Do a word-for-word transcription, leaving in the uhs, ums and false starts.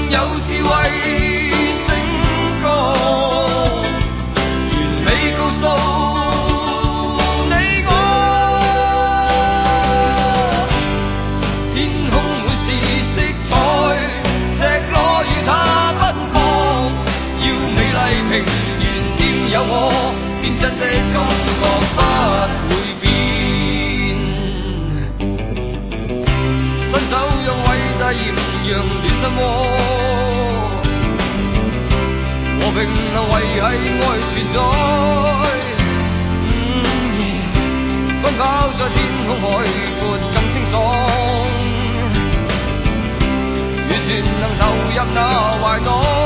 有智慧聲歌，完美告訴你我，天空會是色彩，赤裸與它奔放，要美麗平原先有我，天真的感覺不會變。伸手讓偉大豔陽暖心窩，和平能維繫愛存在。奔跑在天空海闊更清爽，完全能投入那懷內。